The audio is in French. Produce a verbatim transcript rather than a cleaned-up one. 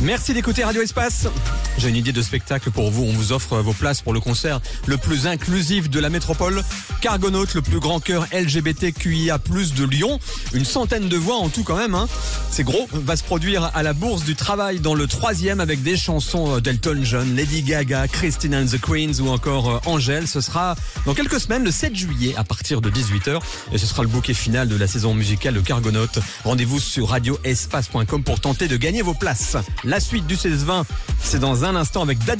Merci d'écouter Radio Espace. J'ai une idée de spectacle pour vous. On vous offre vos places pour le concert le plus inclusif de la métropole. Cargonaut, le plus grand chœur L G B T Q I A plus, de Lyon. Une centaine de voix en tout quand même. Hein. C'est gros. Va se produire à la Bourse du Travail dans le troisième avec des chansons d'Elton John, Lady Gaga, Christine and the Queens ou encore Angèle. Ce sera dans quelques semaines, le sept juillet à partir de dix-huit heures. Et ce sera le bouquet final de la saison musicale de Cargonaut. Rendez-vous sur radio espace point com pour tenter de gagner vos places. La suite du seize vingt, c'est dans un instant avec Daddy.